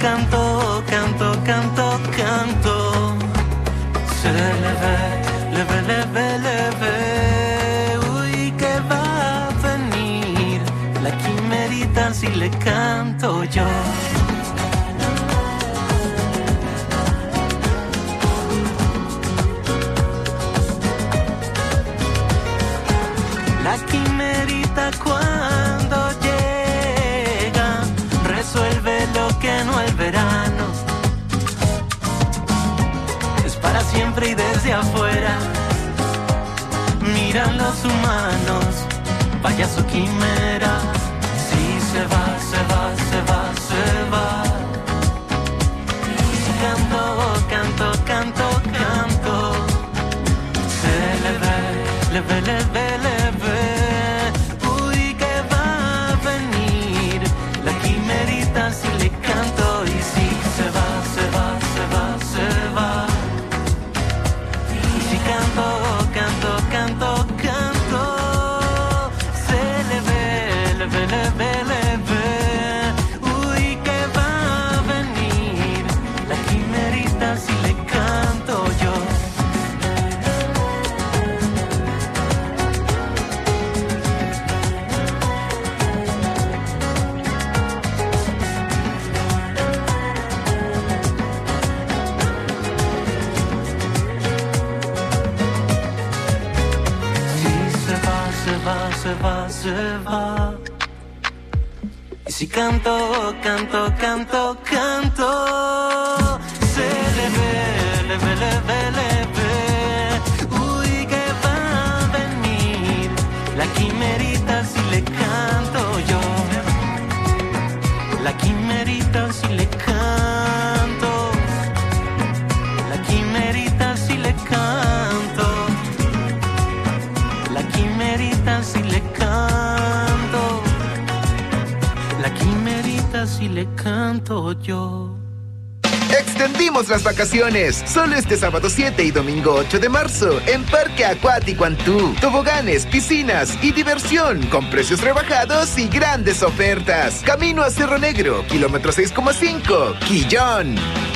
canto, canto, canto, canto. Se le ve. Uy, que va a venir la quimerita si le canto yo. La quimerita cuando llega resuelve lo que no el verano. Es para siempre y desde afuera miran los humanos. Vaya su quimera. Si se va, se va, se va, se va. Y si canto, canto, canto, canto. Se le ve, le ve. Uy, que va a venir la quimerita si le canto. Y si se va, se va, se va, se va. Y si canto, canto, canto, canto. Se le ve, le ve. Uy, que va a venir la quimerita si le canto yo. Se va. Y si canto, canto, canto, canto, se le ve. Uy, que va a venir la quimerita si le canto yo. La quimerita si le canto. La quimerita si le canto. La quimerita si le canto. La quimerita si le canto yo. Extendimos las vacaciones. Solo este sábado 7 y domingo 8 de marzo en Parque Acuático Antú. Toboganes, piscinas y diversión con precios rebajados y grandes ofertas. Camino a Cerro Negro, kilómetro 6,5, Quillón.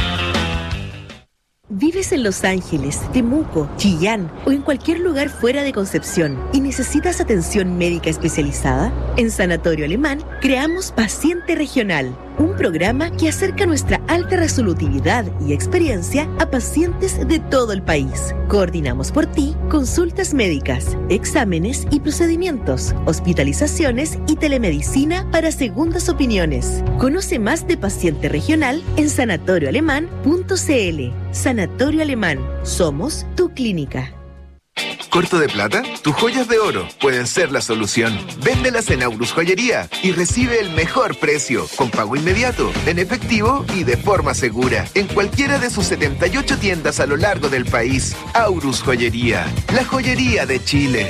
¿Vives en Los Ángeles, Temuco, Chillán o en cualquier lugar fuera de Concepción y necesitas atención médica especializada? En Sanatorio Alemán creamos Paciente Regional, un programa que acerca nuestra alta resolutividad y experiencia a pacientes de todo el país. Coordinamos por ti consultas médicas, exámenes y procedimientos, hospitalizaciones y telemedicina para segundas opiniones. Conoce más de Paciente Regional en sanatorioalemán.cl. Sanatorio Alemán. Somos tu clínica. ¿Corto de plata? Tus joyas de oro pueden ser la solución. Véndelas en Aurus Joyería y recibe el mejor precio, con pago inmediato, en efectivo y de forma segura, en cualquiera de sus 78 tiendas a lo largo del país. Aurus Joyería, la joyería de Chile.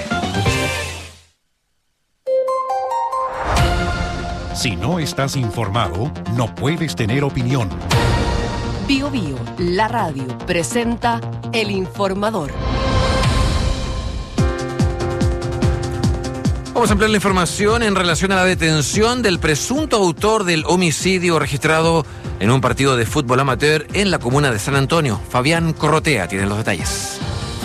Si no estás informado, no puedes tener opinión. Bio Bio, la radio, presenta El Informador. Vamos a ampliar la información en relación a la detención del presunto autor del homicidio registrado en un partido de fútbol amateur en la comuna de San Antonio. Fabián Corrotea tiene los detalles.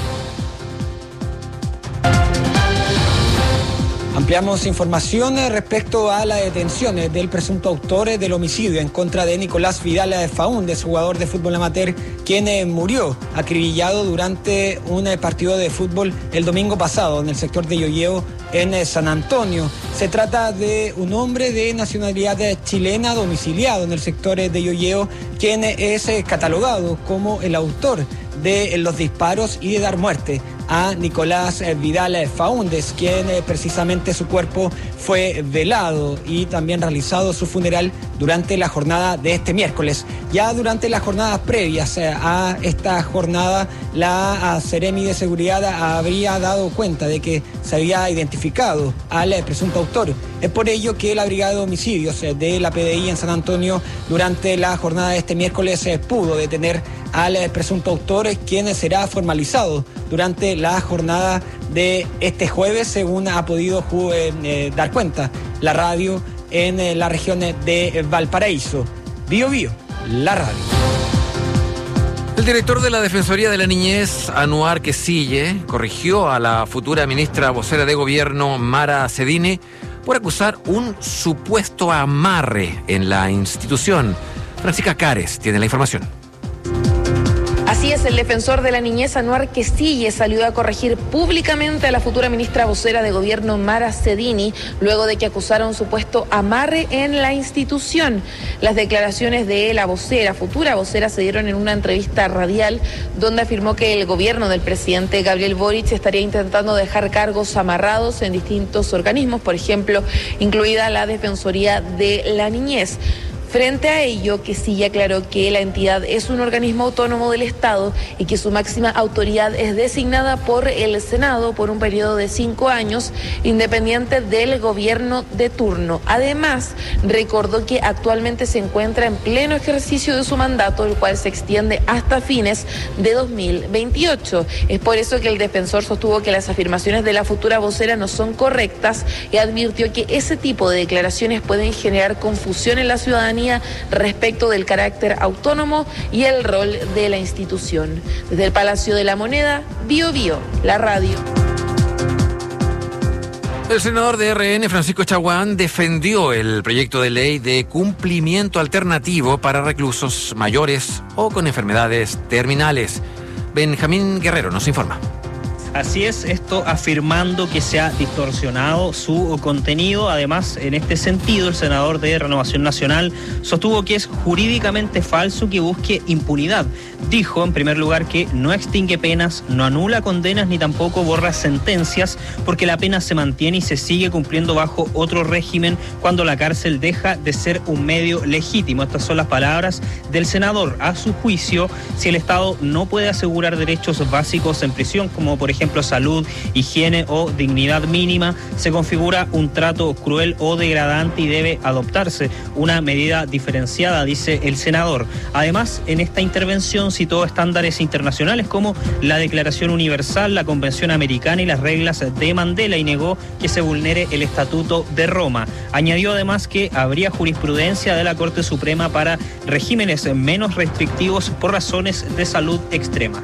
Ampliamos información respecto a la detención del presunto autor del homicidio en contra de Nicolás Vidal Faúndez, jugador de fútbol amateur, quien murió acribillado durante un partido de fútbol el domingo pasado en el sector de Yoyeo, en San Antonio. Se trata de un hombre de nacionalidad chilena domiciliado en el sector de Yoyeo, quien es catalogado como el autor de los disparos y de dar muerte a Nicolás Vidal Faúndez, quien precisamente su cuerpo fue velado y también realizado su funeral durante la jornada de este miércoles. Ya durante las jornadas previas a esta jornada, la Seremi de Seguridad habría dado cuenta de que se había identificado al presunto autor. Es por ello que la Brigada de Homicidios de la PDI en San Antonio durante la jornada de este miércoles pudo detener al presunto autor, quien será formalizado durante la jornada de este jueves, según ha podido dar cuenta la radio en la región de Valparaíso. Bio Bio, la radio. El director de la Defensoría de la Niñez, Anuar Quesille, corrigió a la futura ministra vocera de Gobierno, Mara Cedini, por acusar un supuesto amarre en la institución. Francisca Cares tiene la información. Así es, el defensor de la niñez, Anuar Quesille, salió a corregir públicamente a la futura ministra vocera de Gobierno, Mara Cedini, luego de que acusara un supuesto amarre en la institución. Las declaraciones de la futura vocera, se dieron en una entrevista radial donde afirmó que el gobierno del presidente Gabriel Boric estaría intentando dejar cargos amarrados en distintos organismos, por ejemplo, incluida la Defensoría de la Niñez. Frente a ello, Quesille aclaró que la entidad es un organismo autónomo del Estado y que su máxima autoridad es designada por el Senado por un periodo de 5 años, independiente del gobierno de turno. Además, recordó que actualmente se encuentra en pleno ejercicio de su mandato, el cual se extiende hasta fines de 2028. Es por eso que el defensor sostuvo que las afirmaciones de la futura vocera no son correctas y advirtió que ese tipo de declaraciones pueden generar confusión en la ciudadanía respecto del carácter autónomo y el rol de la institución. Desde el Palacio de la Moneda, Bío Bío, la radio. El senador de RN, Francisco Chaguán, defendió el proyecto de ley de cumplimiento alternativo para reclusos mayores o con enfermedades terminales. Benjamín Guerrero nos informa. Así es, esto afirmando que se ha distorsionado su contenido. Además, en este sentido, el senador de Renovación Nacional sostuvo que es jurídicamente falso que busque impunidad. Dijo, en primer lugar, que no extingue penas, no anula condenas ni tampoco borra sentencias, porque la pena se mantiene y se sigue cumpliendo bajo otro régimen cuando la cárcel deja de ser un medio legítimo. Estas son las palabras del senador. A su juicio, si el Estado no puede asegurar derechos básicos en prisión, como por ejemplo salud, higiene o dignidad mínima, se configura un trato cruel o degradante y debe adoptarse una medida diferenciada, dice el senador. Además, en esta intervención citó estándares internacionales como la Declaración Universal, la Convención Americana y las reglas de Mandela y negó que se vulnere el Estatuto de Roma. Añadió además que habría jurisprudencia de la Corte Suprema para regímenes menos restrictivos por razones de salud extrema.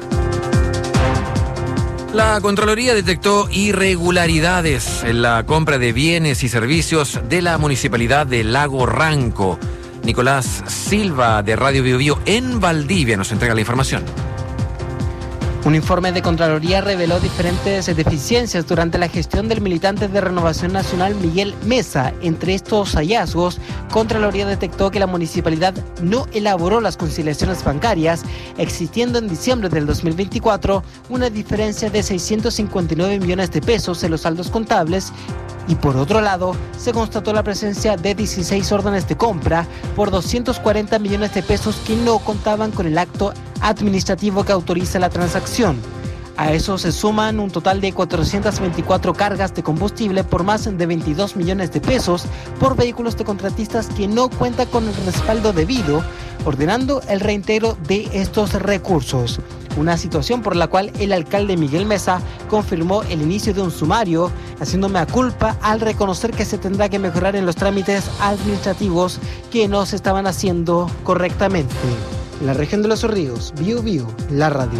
La Contraloría detectó irregularidades en la compra de bienes y servicios de la Municipalidad de Lago Ranco. Nicolás Silva, de Radio Bío Bío en Valdivia, nos entrega la información. Un informe de Contraloría reveló diferentes deficiencias durante la gestión del militante de Renovación Nacional Miguel Mesa. Entre estos hallazgos, Contraloría detectó que la municipalidad no elaboró las conciliaciones bancarias, existiendo en diciembre del 2024 una diferencia de 659 millones de pesos en los saldos contables. Y por otro lado, se constató la presencia de 16 órdenes de compra por 240 millones de pesos que no contaban con el acto administrativo que autoriza la transacción. A eso se suman un total de 424 cargas de combustible por más de 22 millones de pesos por vehículos de contratistas que no cuentan con el respaldo debido, ordenando el reintegro de estos recursos. Una situación por la cual el alcalde Miguel Mesa confirmó el inicio de un sumario, haciendo mea culpa al reconocer que se tendrá que mejorar en los trámites administrativos que no se estaban haciendo correctamente. En la región de Los Ríos, Bío Bío, la radio.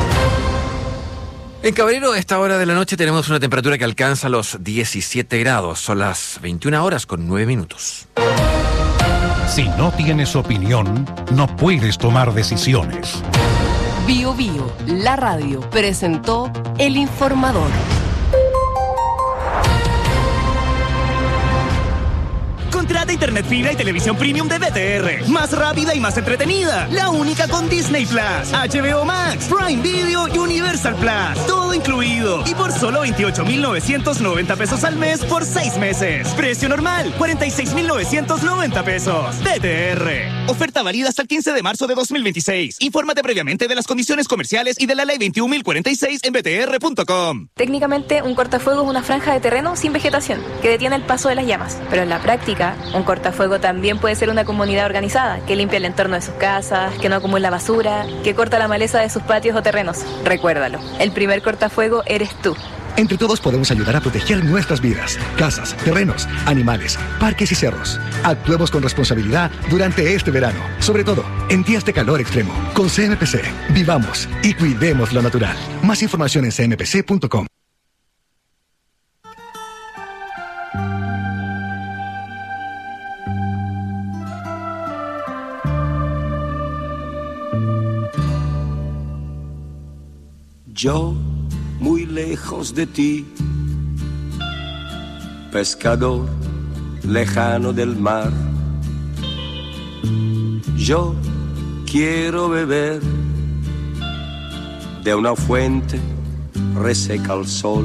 En Cabrero, a esta hora de la noche tenemos una temperatura que alcanza los 17 grados. Son las 21 horas con 9 minutos. Si no tienes opinión, no puedes tomar decisiones. Bío Bío, la radio, presentó El Informador. Contrata internet fibra y televisión premium de BTR. Más rápida y más entretenida. La única con Disney Plus, HBO Max, Prime Video y Universal Plus. Todo incluido. Y por solo 28,990 pesos al mes por 6 meses. Precio normal, 46,990 pesos. BTR. Oferta válida hasta el 15 de marzo de 2026. Infórmate previamente de las condiciones comerciales y de la ley 21.046 en btr.com. Técnicamente, un cortafuego es una franja de terreno sin vegetación que detiene el paso de las llamas. Pero en la práctica, un cortafuego también puede ser una comunidad organizada que limpia el entorno de sus casas, que no acumula basura, que corta la maleza de sus patios o terrenos. Recuérdalo, el primer cortafuego eres tú. Entre todos podemos ayudar a proteger nuestras vidas, casas, terrenos, animales, parques y cerros. Actuemos con responsabilidad durante este verano, sobre todo en días de calor extremo. Con CMPC, vivamos y cuidemos lo natural. Más información en cmpc.com. Yo, muy lejos de ti, pescador lejano del mar, yo quiero beber de una fuente reseca al sol.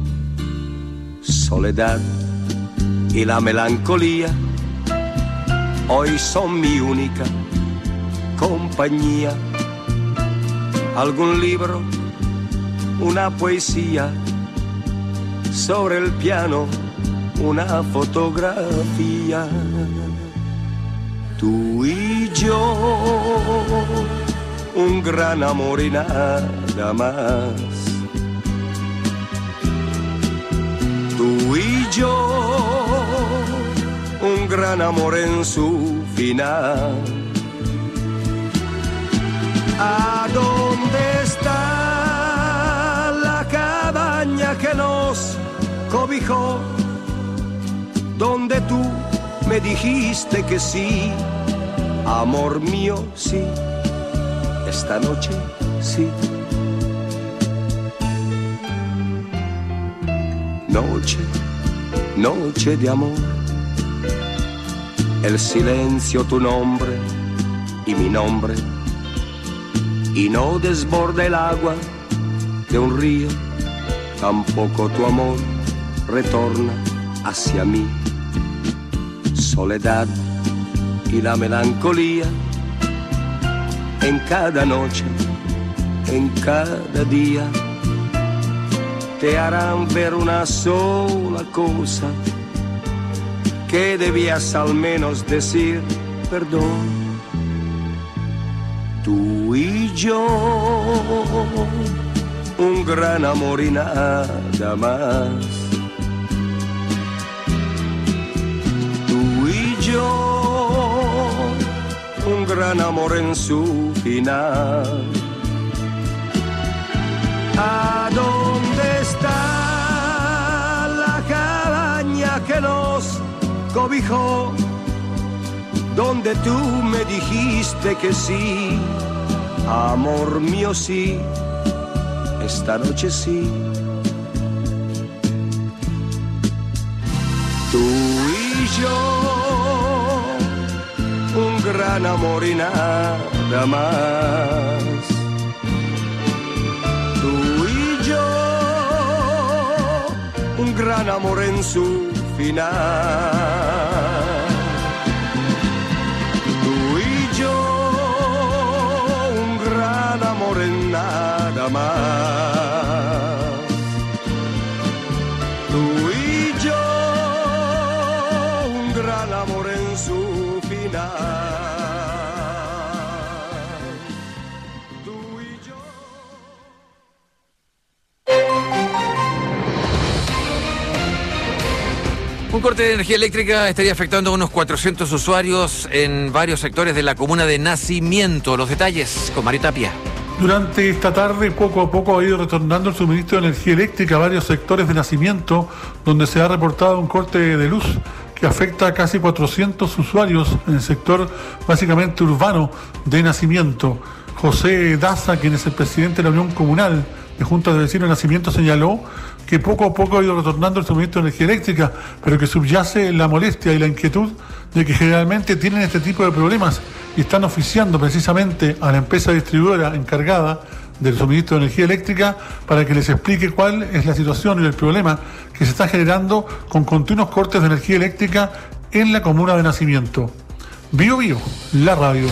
Soledad y la melancolía hoy son mi única compañía. Algún libro, una poesía, sobre el piano una fotografía. Tú y yo, un gran amor y nada más. Tú y yo, un gran amor en su final. ¿A dónde está que nos cobijó, donde tú me dijiste que sí, amor mío, sí, esta noche sí? Noche, noche de amor, el silencio tu nombre y mi nombre, y no desborda el agua de un río, tampoco tu amor retorna hacia mí. Soledad y la melancolía en cada noche, en cada día, te harán ver una sola cosa, que debías al menos decir perdón. Tú y yo, un gran amor y nada más. Tú y yo, un gran amor en su final. ¿A dónde está la cabaña que nos cobijó, donde tú me dijiste que sí, amor mío, sí, esta noche sí? Tú y yo, un gran amor y nada más. Tú y yo, un gran amor en su final. Tú y yo, un gran amor en nada más. Tú y yo, un gran amor en su final. Un corte de energía eléctrica estaría afectando a unos 400 usuarios en varios sectores de la comuna de Nacimiento. Los detalles con Mario Tapia. Durante esta tarde, poco a poco ha ido retornando el suministro de energía eléctrica a varios sectores de Nacimiento, donde se ha reportado un corte de luz que afecta a casi 400 usuarios en el sector básicamente urbano de Nacimiento. José Daza, quien es el presidente de la Unión Comunal de Juntas de Vecinos de Nacimiento, señaló que poco a poco ha ido retornando el suministro de energía eléctrica, pero que subyace la molestia y la inquietud de que generalmente tienen este tipo de problemas y están oficiando precisamente a la empresa distribuidora encargada del suministro de energía eléctrica para que les explique cuál es la situación y el problema que se está generando con continuos cortes de energía eléctrica en la comuna de Nacimiento. Bio Bio, la radio.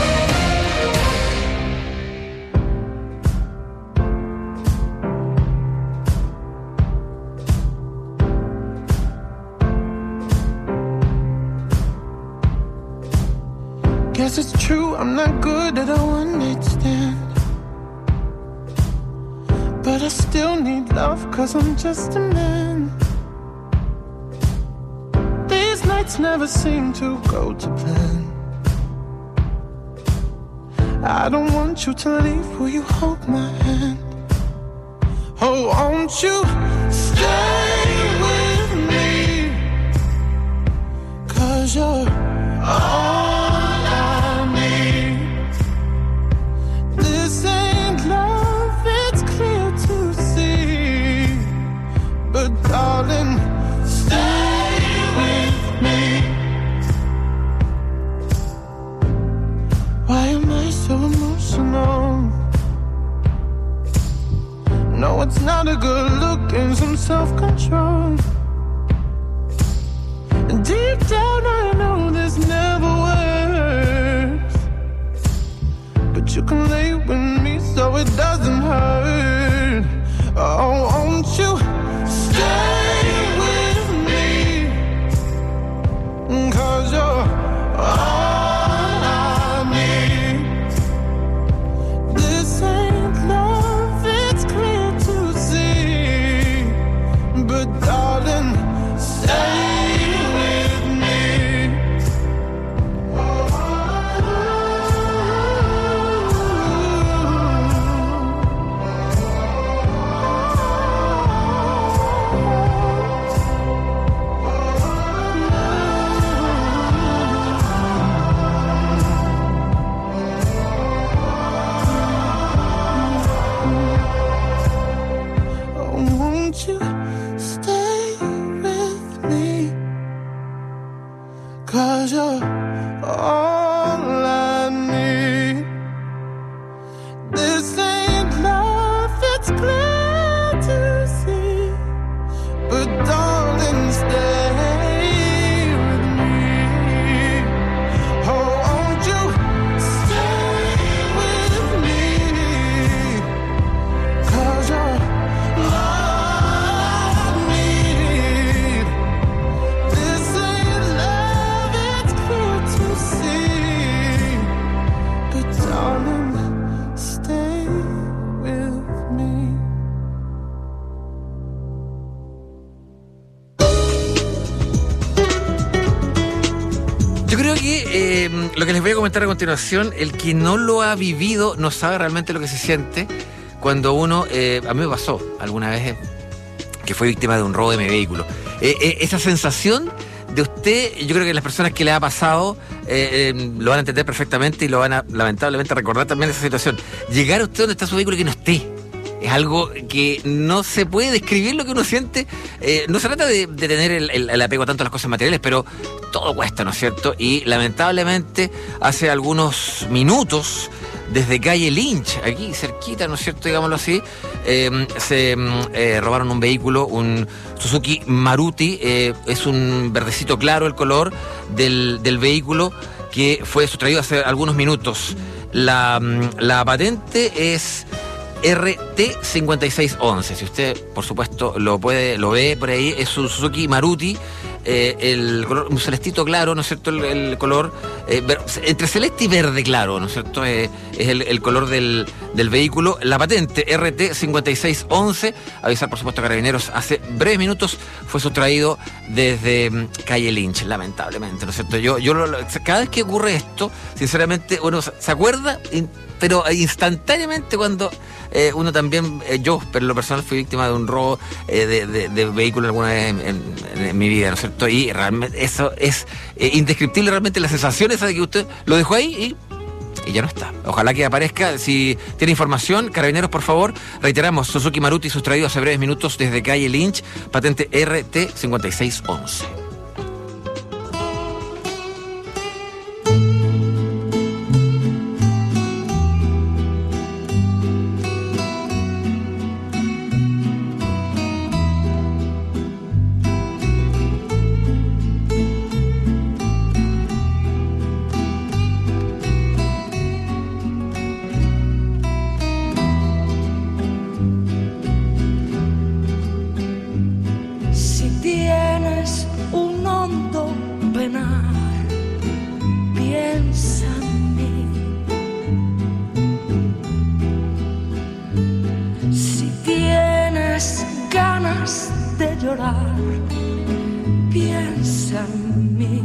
Guess it's true, I'm not good at a one-night stand, but but I still need love, 'cause I'm just a man. These nights never seem to go to plan. I don't want you to leave, will you hold my hand? Oh, won't you stay with me? 'Cause you're all I need. This ain't love, it's clear to see. But darling, stay with me. Why am I so emotional? No, it's not a good look and some self-control. And deep down I know this never works, but you can lay with me so it doesn't hurt. Oh, won't you stay with me? 'Cause you're all I need. This ain't love, it's clear to see. But darling, stay. You stay with me, 'cause you're all I need. This ain't love, it's clear to see. But darling, stay with me. Oh, won't you stay with me? 'Cause you're lo que les voy a comentar a continuación, el que no lo ha vivido no sabe realmente lo que se siente cuando uno, a mí me pasó alguna vez que fue víctima de un robo de mi vehículo. Esa sensación de usted, yo creo que las personas que le ha pasado lo van a entender perfectamente y lo van a lamentablemente recordar también esa situación. Llegar a usted donde está su vehículo y que no esté. Es algo que no se puede describir lo que uno siente. No se trata de tener el apego tanto a las cosas materiales, pero todo cuesta, ¿no es cierto? Y lamentablemente hace algunos minutos, desde calle Lynch, aquí cerquita, ¿no es cierto? Digámoslo así, se robaron un vehículo, un Suzuki Maruti. Es un verdecito claro el color del vehículo, que fue sustraído hace algunos minutos. La patente es RT5611. Si usted, por supuesto, lo ve por ahí, es un Suzuki Maruti. El color, un celestito claro, ¿no es cierto? El color entre celeste y verde claro, ¿no es cierto? Es el color del vehículo. La patente RT5611. Avisar, por supuesto, a Carabineros. Hace breves minutos fue sustraído desde calle Lynch, lamentablemente, ¿no es cierto? Cada vez que ocurre esto, sinceramente, uno se acuerda, pero instantáneamente cuando uno también, yo, pero en lo personal, fui víctima de un robo de vehículo alguna vez en mi vida, ¿no es cierto? Y realmente eso es indescriptible, realmente la sensación esa de que usted lo dejó ahí y ya no está. Ojalá que aparezca. Si tiene información, Carabineros, por favor. Reiteramos, Suzuki Maruti sustraído hace breves minutos desde calle Lynch, patente RT5611. llorar, piensa en mí.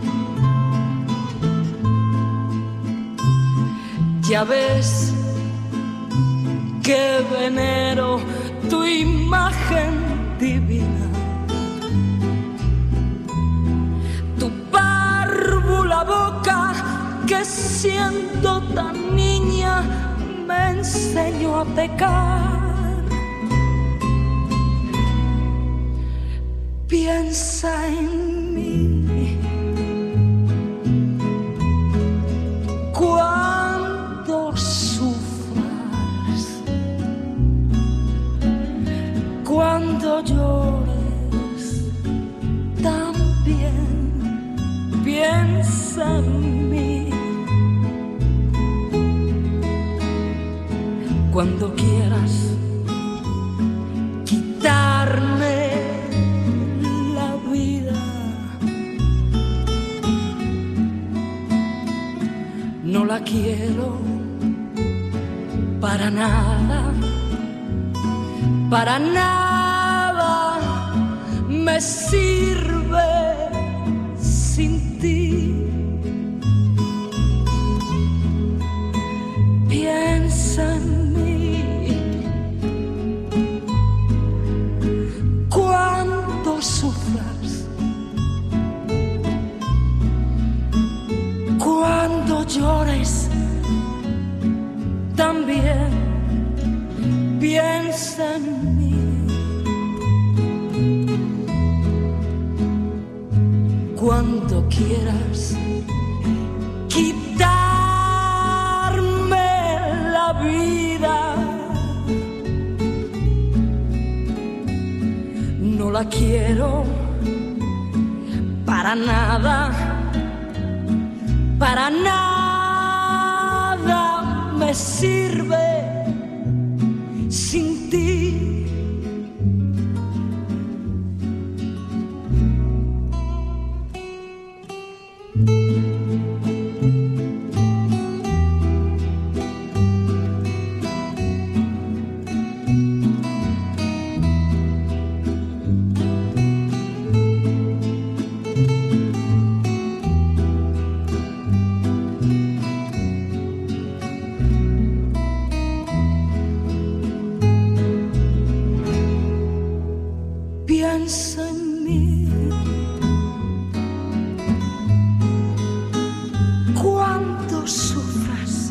Ya ves que venero tu imagen divina, tu párvula boca que siendo tan niña me enseñó a pecar. Piensa en mí cuando sufras, cuando llores también. Piensa en mí cuando quieras quitarme la vida. No la quiero para nada, para nada me sirve sin ti. Piensa en mí cuando sufras, cuando llores también. Piensa en mí cuando quieras quitarme la vida. No la quiero para nada, para nada me sirve sin ti. Piensa en mí cuando sufras,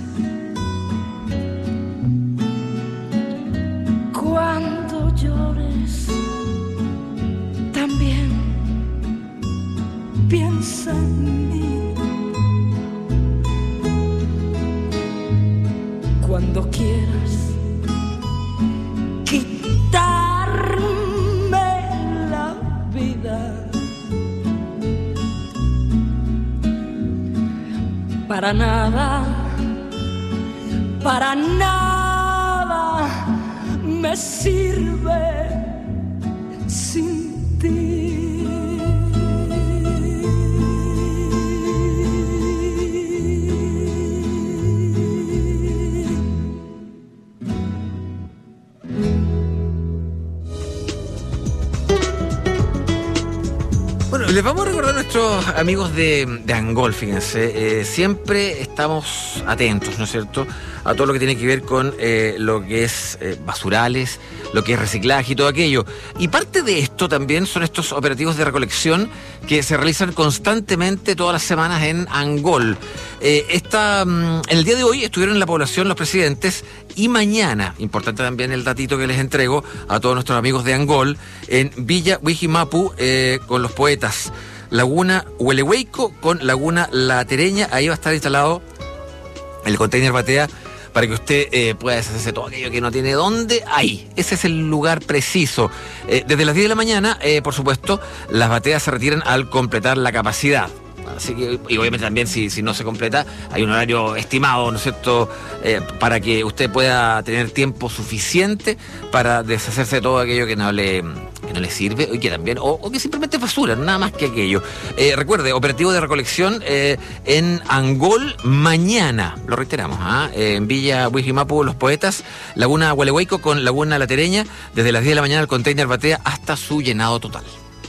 cuando llores también. Piensa en mí cuando quieras para nada, para nada me sirve sin ti. Bueno, les vamos a recordar a nuestros amigos de Angol, fíjense, siempre estamos atentos, ¿no es cierto?, a todo lo que tiene que ver con lo que es basurales, lo que es reciclaje y todo aquello. Y parte de esto también son estos operativos de recolección que se realizan constantemente todas las semanas en Angol. En el día de hoy estuvieron en la población los presidentes y mañana, importante también el datito que les entrego a todos nuestros amigos de Angol, en Villa Huijimapu con los poetas, Laguna Huelehueico con Laguna La Tereña. Ahí va a estar instalado el container batea para que usted pueda deshacerse todo aquello que no tiene dónde. Ahí, ese es el lugar preciso. Desde las 10 de la mañana, por supuesto, las bateas se retiran al completar la capacidad. Así que, y obviamente también si no se completa, hay un horario estimado, ¿no es cierto?, para que usted pueda tener tiempo suficiente para deshacerse de todo aquello que no le no le sirve y que también, o que simplemente es basura, nada más que aquello. Recuerde, operativo de recolección en Angol mañana, lo reiteramos, en Villa Huijimapu, Los Poetas, Laguna Gualehuayco con Laguna La Tereña, desde las 10 de la mañana el container batea hasta su llenado total.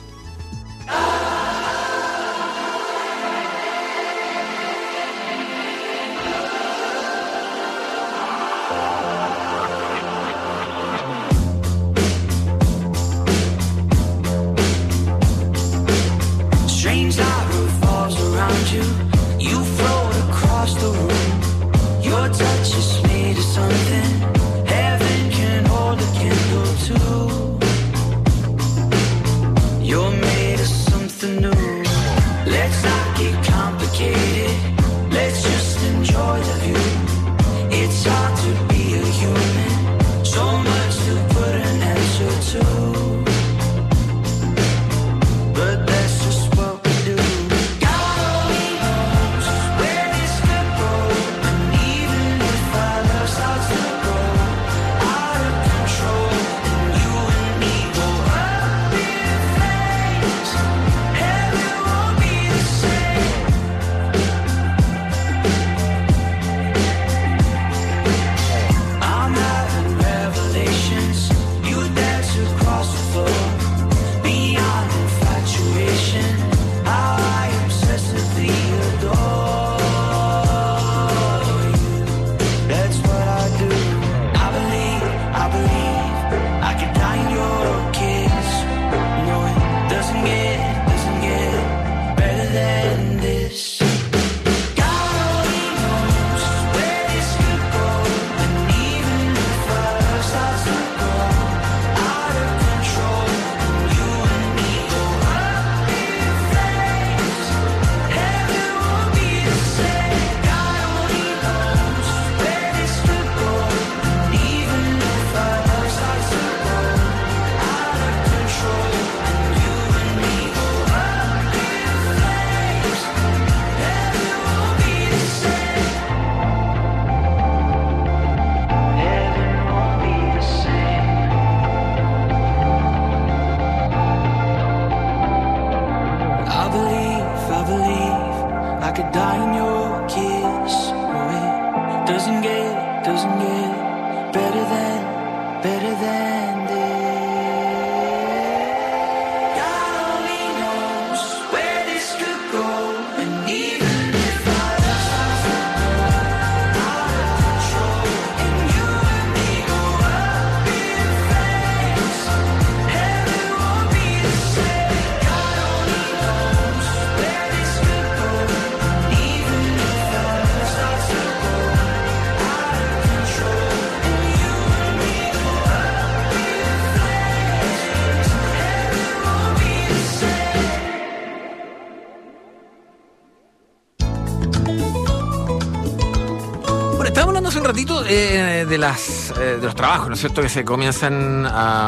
Hace un ratito de los trabajos, ¿no es cierto?, que se comenzaron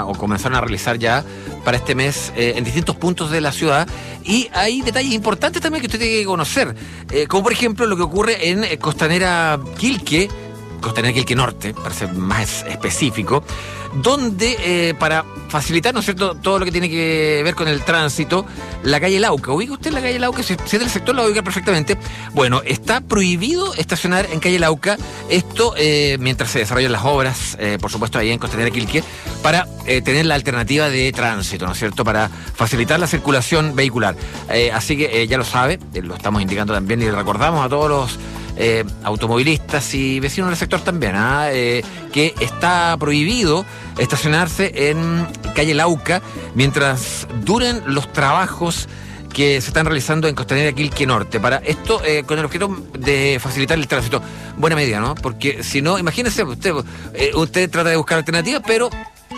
a realizar ya para este mes en distintos puntos de la ciudad, y hay detalles importantes también que usted tiene que conocer, como por ejemplo lo que ocurre en Costanera Quilque Norte, para ser más específico, donde para facilitar, ¿no es cierto?, todo lo que tiene que ver con el tránsito, la calle Lauca. ¿Ubica usted la calle Lauca? Si es del sector, la ubica perfectamente. Bueno, está prohibido estacionar en calle Lauca, esto mientras se desarrollan las obras, por supuesto, ahí en Costanera Quilque, para tener la alternativa de tránsito, ¿no es cierto?, para facilitar la circulación vehicular. Así que ya lo sabe, lo estamos indicando también y le recordamos a todos los automovilistas y vecinos del sector también, que está prohibido estacionarse en calle Lauca mientras duren los trabajos que se están realizando en Costanera Quilque Norte. Para esto, con el objeto de facilitar el tránsito. Buena medida, ¿no? Porque si no, imagínese, usted trata de buscar alternativas, pero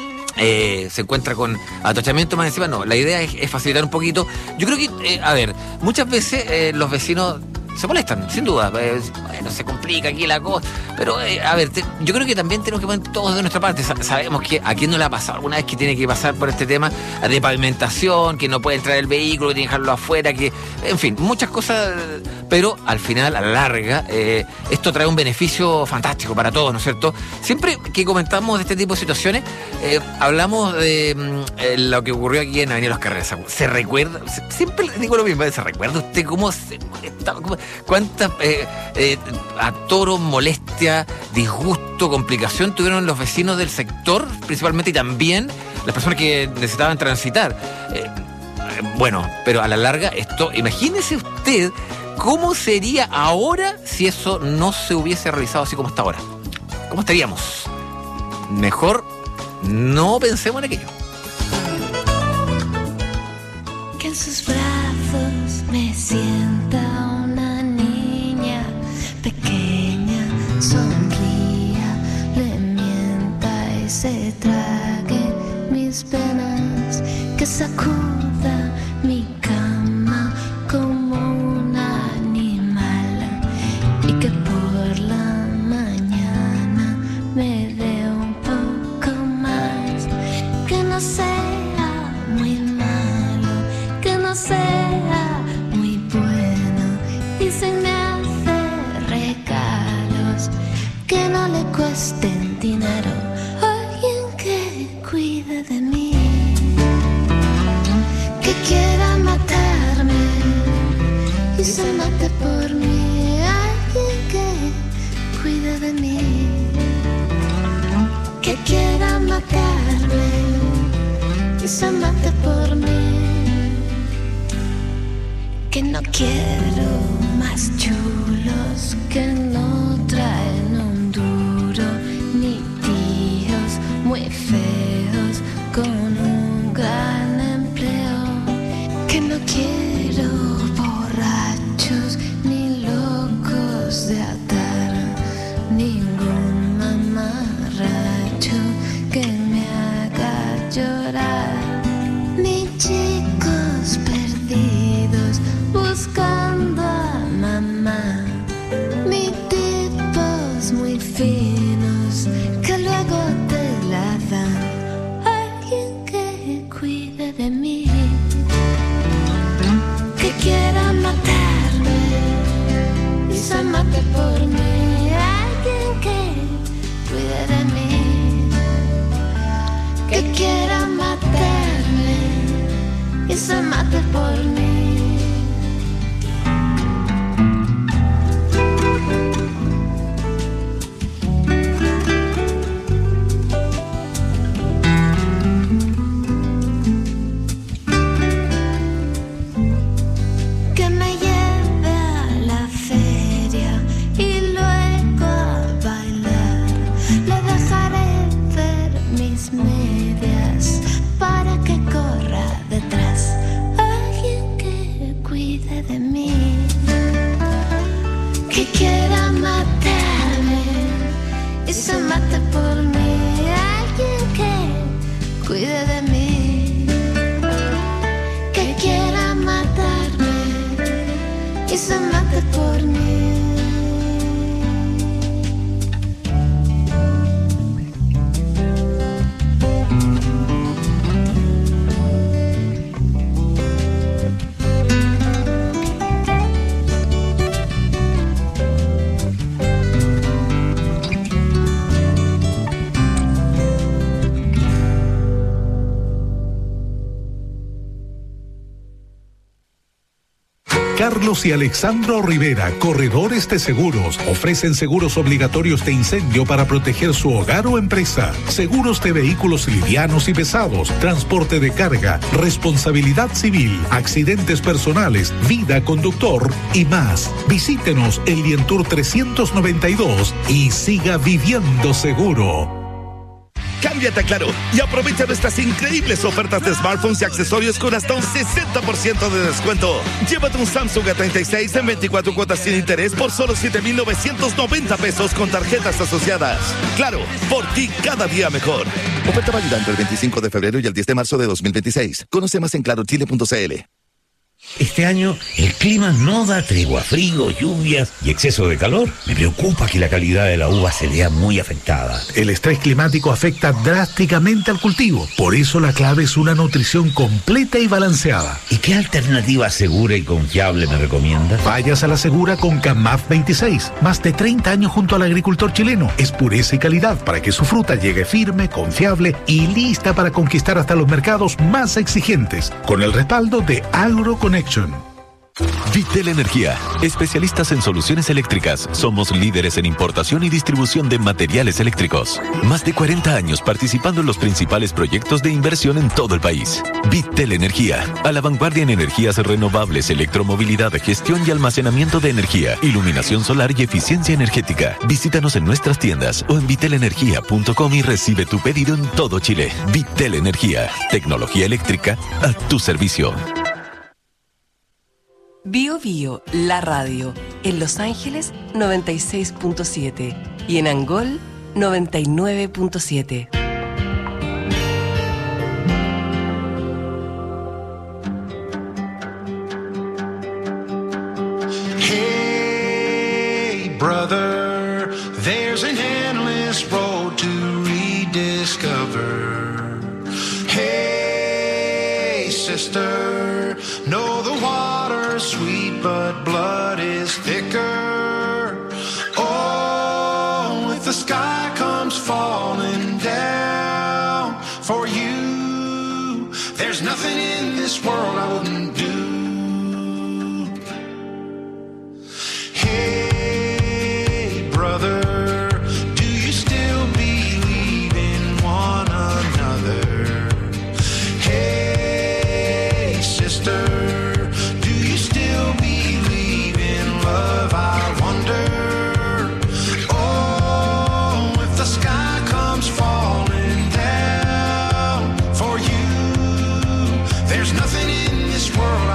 se encuentra con atochamiento más encima. No, la idea es facilitar un poquito. Yo creo que, muchas veces los vecinos se molestan, sin duda. bueno, se complica aquí la cosa. Pero, a ver, yo creo que también tenemos que poner todos de nuestra parte. Sabemos que a quién no le ha pasado alguna vez que tiene que pasar por este tema de pavimentación, que no puede entrar el vehículo, que tiene que dejarlo afuera, que, en fin, muchas cosas. Pero al final, a la larga, esto trae un beneficio fantástico para todos, ¿no es cierto? Siempre que comentamos de este tipo de situaciones, hablamos de lo que ocurrió aquí en Avenida Los Carreras. ¿Se recuerda? Siempre le digo lo mismo, ¿se recuerda usted cómo se molestaba? ¿Cuántas atoro, molestia, disgusto, complicación tuvieron los vecinos del sector, principalmente, y también las personas que necesitaban transitar? Bueno, pero a la larga esto, imagínese usted cómo sería ahora si eso no se hubiese realizado así como está ahora. ¿Cómo estaríamos? Mejor no pensemos en aquello. Que en sus brazos me sienta una niña pequeña, sonría, le mienta y se trague mis penas, que sacuda mi cama como un animal y que por la mañana me dé un poco más, que no sea muy malo, que no sea muy bueno y se me hace regalos que no le cuesten dinero, alguien que cuide de mí, que quiera matarme y se mate por mí, alguien que cuide de mí, que quiera matarme y se mate por mí, que no quiero más chulos que no traen un duro, ni tíos muy feos con un gran empleo, que no quiero borrachos ni locos de atar, ningún mamarracho que me haga llorar, ni chicos perdidos buscando a mamá, ni tipos muy finos que luego te la dan, alguien que cuide de mí, que quiera matarme y se mate por mí, alguien que cuide de mí, que quiera matarme y se mate por mí. Que me lleve a la feria y luego a bailar, le dejaré ver mis medias para que corra detrás, alguien que cuide de mí, que quiera matarme y se mate por mí, alguien que cuide de mí, que quiera matarme y se mate por mí. Carlos y Alexandro Rivera, corredores de seguros, ofrecen seguros obligatorios de incendio para proteger su hogar o empresa, seguros de vehículos livianos y pesados, transporte de carga, responsabilidad civil, accidentes personales, vida conductor y más. Visítenos en Lientour 392 y siga viviendo seguro. Cámbiate a Claro y aprovecha nuestras increíbles ofertas de smartphones y accesorios con hasta un 60% de descuento. Llévate un Samsung A36 en 24 cuotas sin interés por solo 7,990 pesos con tarjetas asociadas. Claro, por ti cada día mejor. Oferta válida entre el 25 de febrero y el 10 de marzo de 2026. Conoce más en clarochile.cl. Este año el clima no da tregua, frío, lluvias y exceso de calor. Me preocupa que la calidad de la uva se vea muy afectada. El estrés climático afecta drásticamente al cultivo. Por eso la clave es una nutrición completa y balanceada. ¿Y qué alternativa segura y confiable me recomiendas? Vayas a la segura con CAMAF 26. Más de 30 años junto al agricultor chileno. Es pureza y calidad para que su fruta llegue firme, confiable y lista para conquistar hasta los mercados más exigentes. Con el respaldo de AgroConnection. Vitel Energía, especialistas en soluciones eléctricas. Somos líderes en importación y distribución de materiales eléctricos. Más de 40 años participando en los principales proyectos de inversión en todo el país. Vitel Energía, a la vanguardia en energías renovables, electromovilidad, gestión y almacenamiento de energía, iluminación solar y eficiencia energética. Visítanos en nuestras tiendas o en vitelenergia.com y recibe tu pedido en todo Chile. Vitel Energía, tecnología eléctrica a tu servicio. Bio Bio, la radio, en Los Ángeles 96.7 y en Angol 99.7. Hey brother, there's an endless road to rediscover. Hey sister, know the water's sweet, but blood is thicker. Oh, if the sky comes falling down for you, there's nothing in this world I wouldn't do. Hey brother, do you still believe in one another? Hey sister, world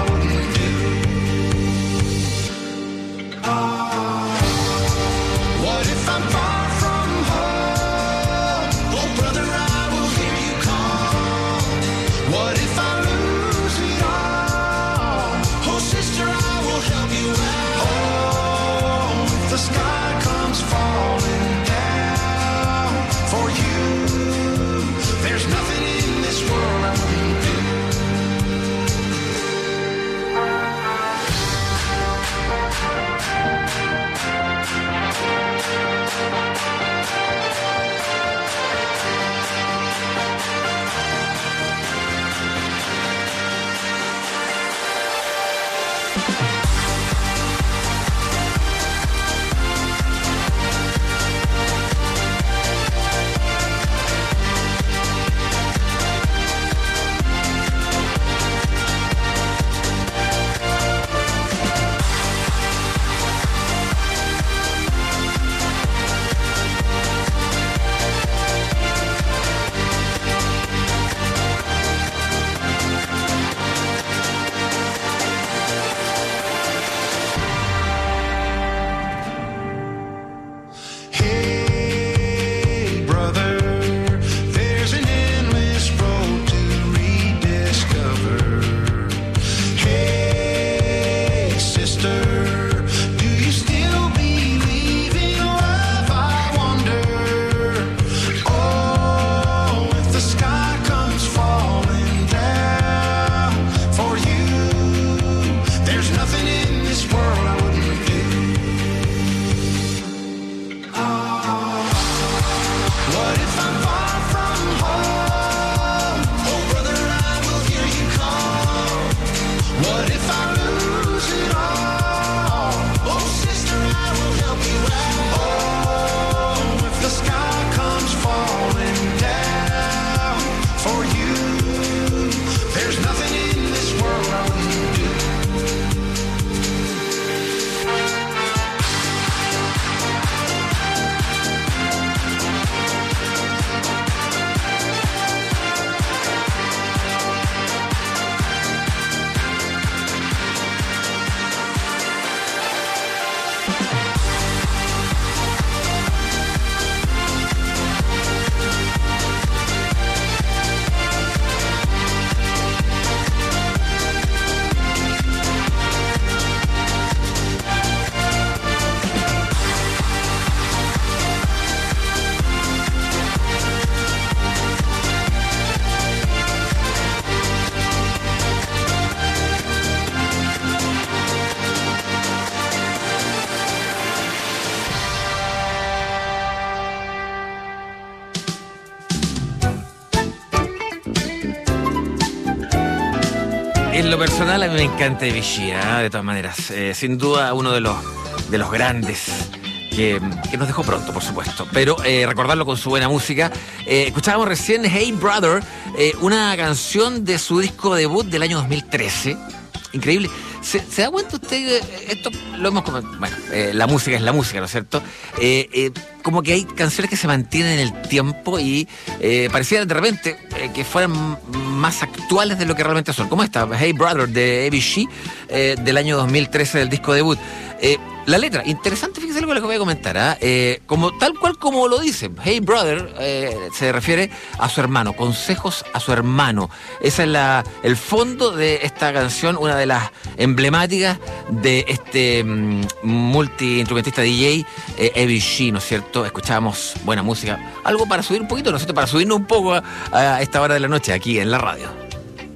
En lo personal a mí me encanta Avicii, de todas maneras. Sin duda uno de los grandes que nos dejó pronto, por supuesto. Pero recordarlo con su buena música. Escuchábamos recién Hey Brother, una canción de su disco debut del año 2013. Increíble. ¿Se da cuenta usted? Esto lo hemos comentado. Bueno, la música es la música, ¿no es cierto? Como que hay canciones que se mantienen en el tiempo y pareciera de repente que fueran más actuales de lo que realmente son. Como esta, Hey Brother de Avicii, del año 2013 del disco debut. La letra, interesante, fíjese lo que les voy a comentar, como tal cual como lo dice, Hey Brother, se refiere a su hermano, consejos a su hermano. Ese es el fondo de esta canción, una de las emblemáticas de este multiinstrumentista DJ, Avicii, ¿no es cierto? Escuchamos buena música, algo para subir un poquito, ¿no es cierto? Para subirnos un poco a esta hora de la noche aquí en la radio.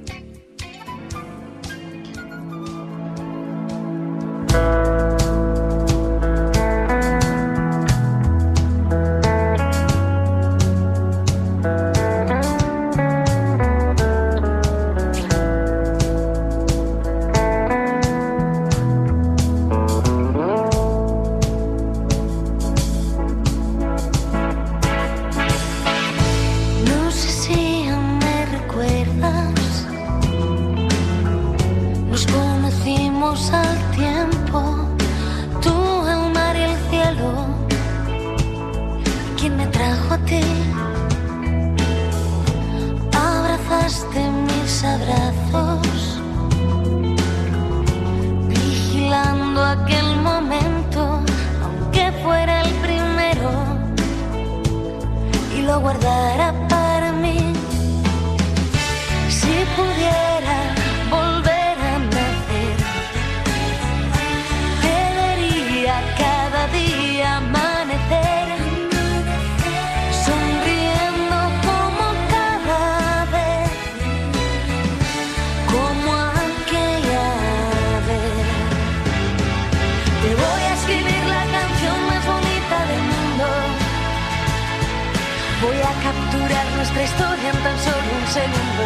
Nuestra historia en tan solo un segundo.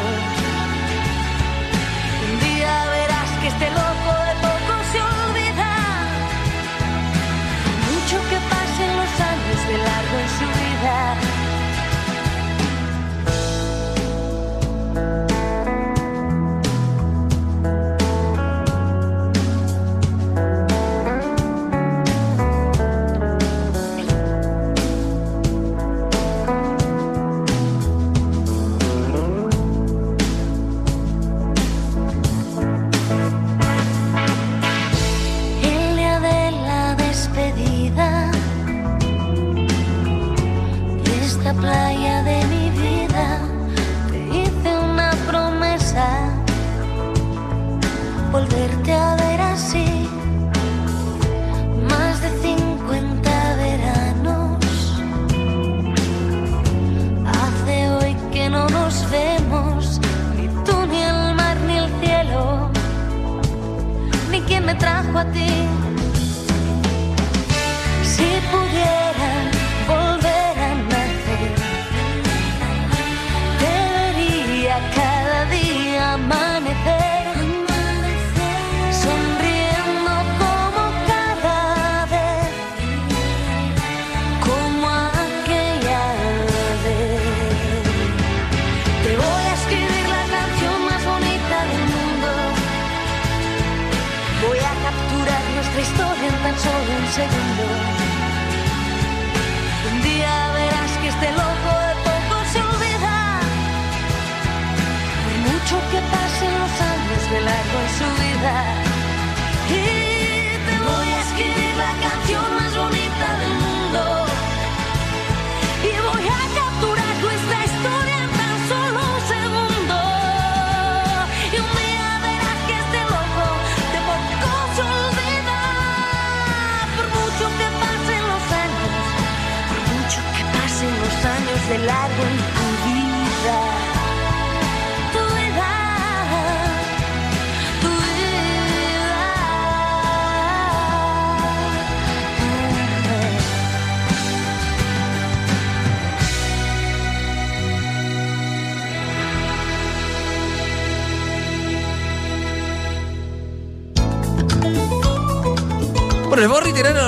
Un día verás que este loco de poco se olvida. Mucho que pasen los años de largo en su vida. Playa de mi vida, te hice una promesa, volverte a ver así, más de 50 veranos, hace hoy que no nos vemos, ni tú, ni el mar, ni el cielo, ni quien me trajo a ti. Si pudiera volver a nacer, cada día amanecer, sonriendo como cada vez, como aquella vez. Te voy a escribir la canción más bonita del mundo. Voy a capturar nuestra historia en tan solo un segundo. Un día verás que este loco de poco se olvida. Mucho que pasen los años de largo en su vida. Y te voy a escribir la canción más bonita del mundo. Y voy a capturar nuestra historia en tan solo un segundo. Y un día verás que este loco de poco se olvida. Por mucho que pasen los años, por mucho que pasen los años de largo en tu vida.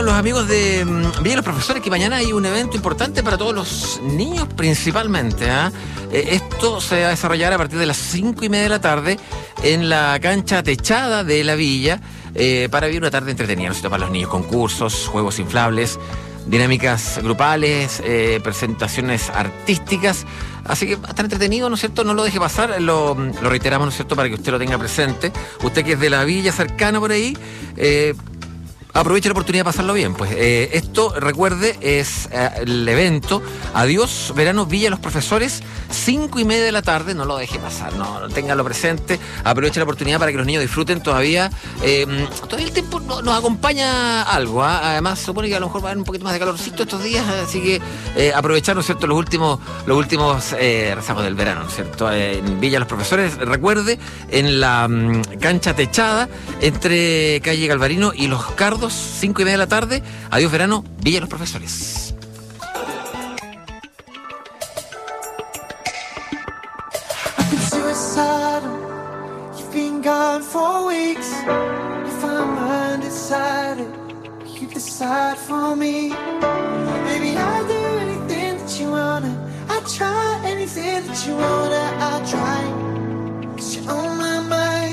los amigos de Villa Los Profesores que mañana hay un evento importante para todos los niños principalmente. Esto se va a desarrollar a partir de las 5:30 de la tarde en la cancha techada de la villa para vivir una tarde entretenida, ¿no es cierto? Para los niños, concursos, juegos inflables, dinámicas grupales, presentaciones artísticas. Así que va a estar entretenido, ¿no es cierto? No lo deje pasar, lo reiteramos, ¿no es cierto? Para que usted lo tenga presente. Usted que es de la villa cercana por ahí, aproveche la oportunidad de pasarlo bien. Pues esto, recuerde, es el evento Adiós Verano Villa Los Profesores, 5:30 de la tarde. No lo deje pasar, no téngalo presente. Aproveche la oportunidad para que los niños disfruten. Todavía el tiempo nos acompaña algo. Además, supone que a lo mejor va a haber un poquito más de calorcito estos días. Así que aprovechar, ¿no es cierto?, los últimos rezagos del verano, ¿no es cierto? En Villa Los Profesores, recuerde, en la cancha techada entre calle Galvarino y Los Cardos, 5:30 de la tarde. Adiós Verano, Villa Los Profesores. I've been suicidal. You've been gone for weeks. If I'm undecided, you decide for me. Baby, I'll do anything that you wanna. I'll try anything that you wanna. I'll try. 'Cause you're on my mind.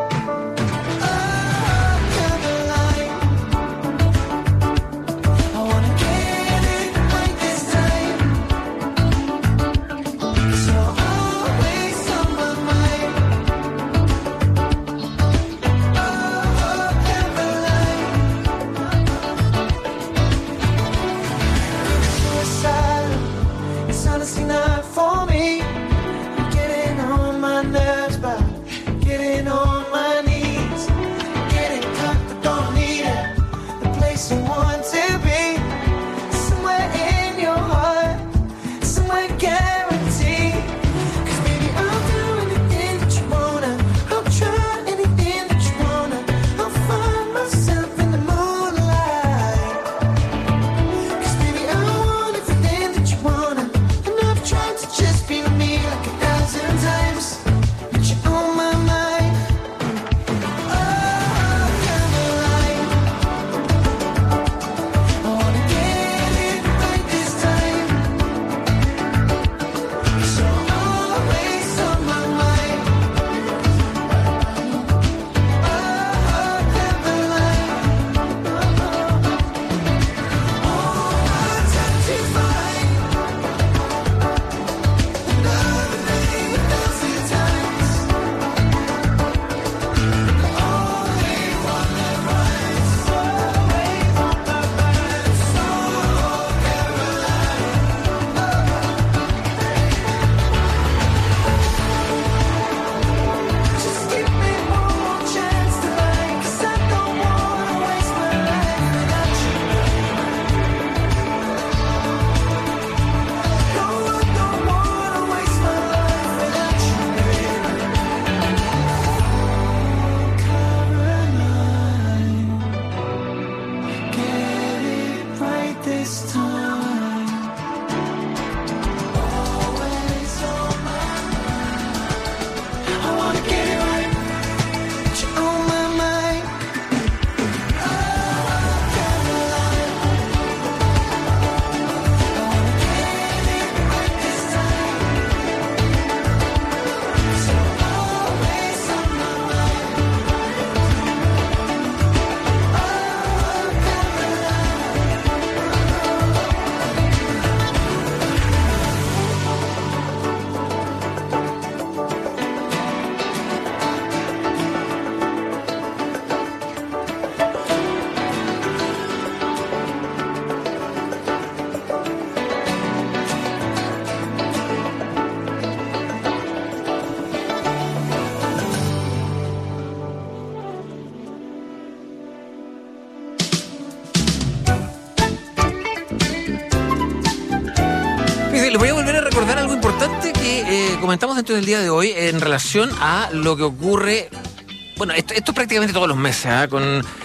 Les voy a volver a recordar algo importante que comentamos dentro del día de hoy en relación a lo que ocurre. Bueno, esto prácticamente todos los meses, con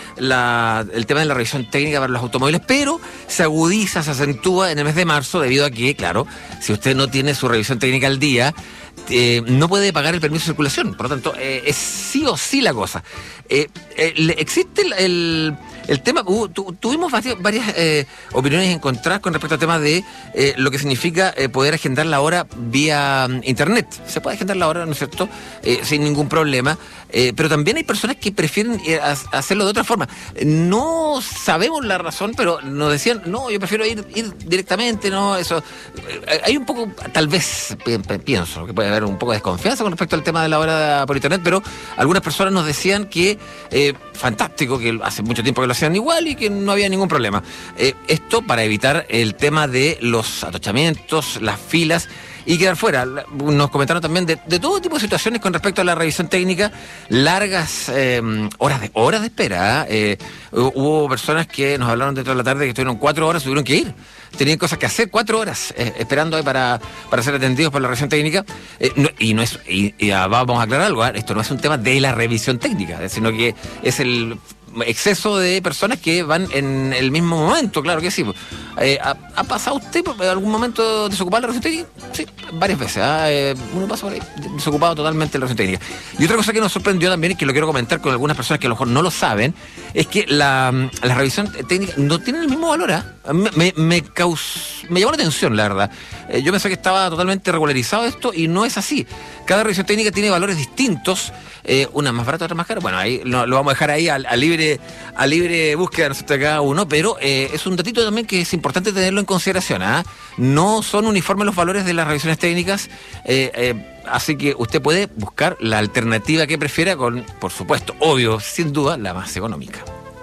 el tema de la revisión técnica para los automóviles, pero se agudiza, se acentúa en el mes de marzo debido a que, claro, si usted no tiene su revisión técnica al día, no puede pagar el permiso de circulación. Por lo tanto, es sí o sí la cosa. Existe El tema, tuvimos varias opiniones encontradas con respecto al tema de lo que significa poder agendar la hora vía internet. Se puede agendar la hora, ¿no es cierto?, sin ningún problema, pero también hay personas que prefieren hacerlo de otra forma. No sabemos la razón, pero nos decían, no, yo prefiero ir directamente, no, eso. Hay un poco, tal vez, pienso, que puede haber un poco de desconfianza con respecto al tema de la hora por internet, pero algunas personas nos decían que fantástico, que hace mucho tiempo que lo hacían igual y que no había ningún problema. Esto para evitar el tema de los atochamientos, las filas y quedar fuera. Nos comentaron también de todo tipo de situaciones con respecto a la revisión técnica, largas horas de espera. Hubo personas que nos hablaron dentro de la tarde que estuvieron 4 horas, tuvieron que ir. Tenían cosas que hacer, 4 horas esperando ahí para ser atendidos por la revisión técnica. Vamos a aclarar algo, esto no es un tema de la revisión técnica, sino que es el exceso de personas que van en el mismo momento, claro que sí. ¿Ha pasado usted por algún momento desocupado de la revisión técnica? Sí, varias veces. Uno pasa por ahí desocupado totalmente de la revisión técnica. Y otra cosa que nos sorprendió también, y que lo quiero comentar con algunas personas que a lo mejor no lo saben, es que la revisión técnica no tiene el mismo valor. Me llamó la atención, la verdad. Yo pensé que estaba totalmente regularizado esto y no es así. Cada revisión técnica tiene valores distintos, una más barata, otra más cara. Bueno, ahí lo vamos a dejar ahí a libre búsqueda, ¿no sé, de cada uno, pero es un datito también que es importante tenerlo en consideración. No son uniformes los valores de las revisiones técnicas, así que usted puede buscar la alternativa que prefiera con, por supuesto, obvio, sin duda, la más económica.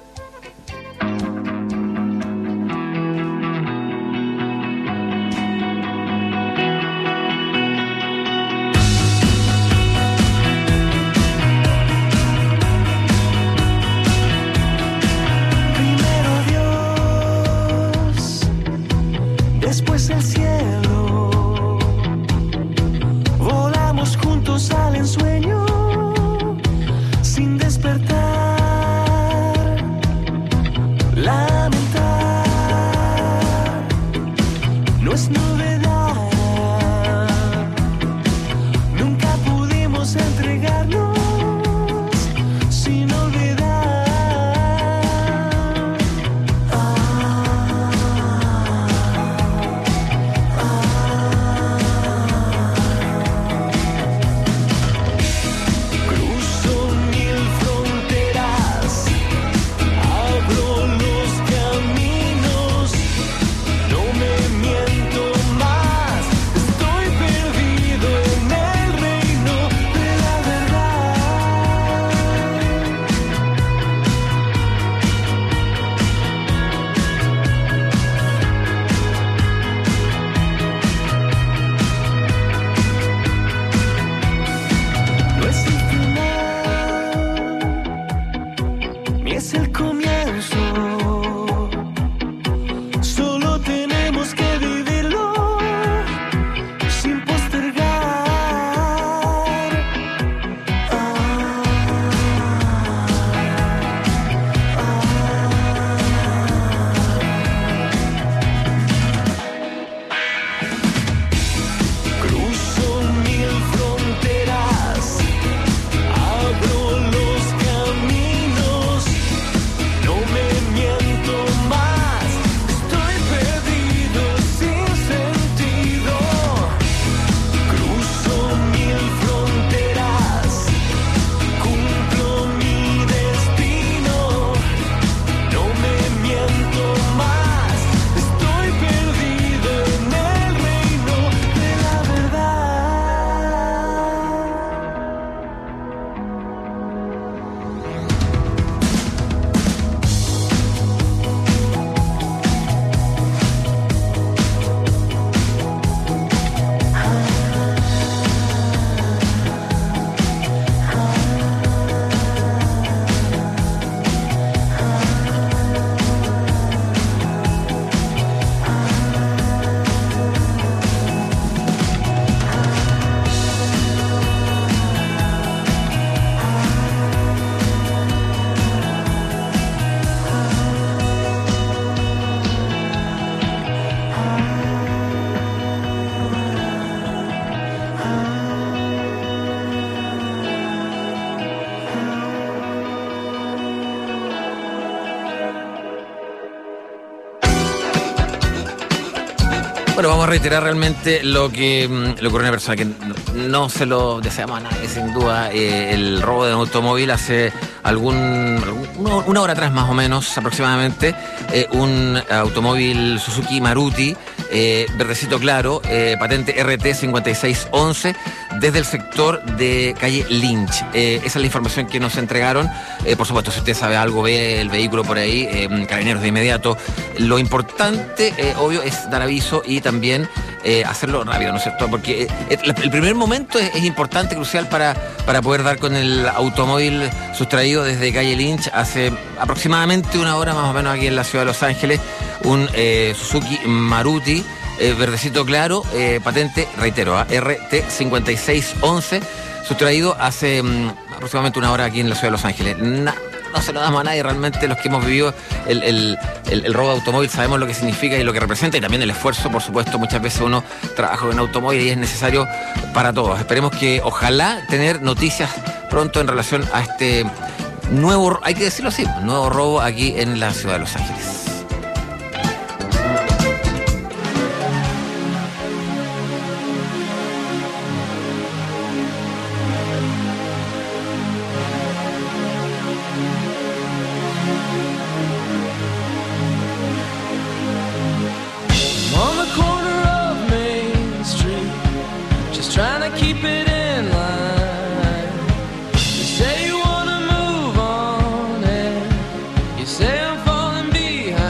Después el cielo, volamos juntos al ensueño, sin despertar, lamentar, no es novedad, nunca pudimos entregarnos sin olvidar. Cruzo mil fronteras, abro los caminos. Bueno, vamos a reiterar realmente lo que le ocurrió a una persona que no se lo deseamos a nadie, sin duda. El robo de un automóvil hace una hora atrás más o menos aproximadamente, un automóvil Suzuki Maruti, verdecito claro, patente RT5611, desde el sector de calle Lynch. Esa es la información que nos entregaron. Por supuesto, si usted sabe algo, ve el vehículo por ahí, Carabineros de inmediato. Lo importante, obvio, es dar aviso y también hacerlo rápido, ¿no es cierto? Porque el primer momento es importante, crucial para poder dar con el automóvil sustraído desde calle Lynch hace aproximadamente una hora más o menos aquí en la ciudad de Los Ángeles, un Suzuki Maruti, verdecito claro, patente, reitero, RT5611, sustraído hace aproximadamente una hora aquí en la ciudad de Los Ángeles. No se lo damos a nadie, realmente los que hemos vivido el robo de automóvil sabemos lo que significa y lo que representa, y también el esfuerzo, por supuesto. Muchas veces uno trabaja en automóvil y es necesario para todos. Esperemos que, ojalá, tener noticias pronto en relación a este nuevo, hay que decirlo así, nuevo robo aquí en la ciudad de Los Ángeles. On the corner of Main Street, just trying to keep it in line. You say you wanna move on, and you say I'm falling behind.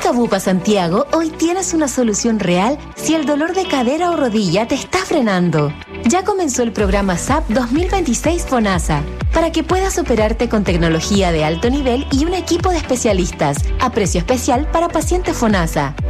Clínica Bupa Santiago, hoy tienes una solución real si el dolor de cadera o rodilla te está frenando. Ya comenzó el programa SAP 2026 FONASA, para que puedas operarte con tecnología de alto nivel y un equipo de especialistas, a precio especial para pacientes FONASA.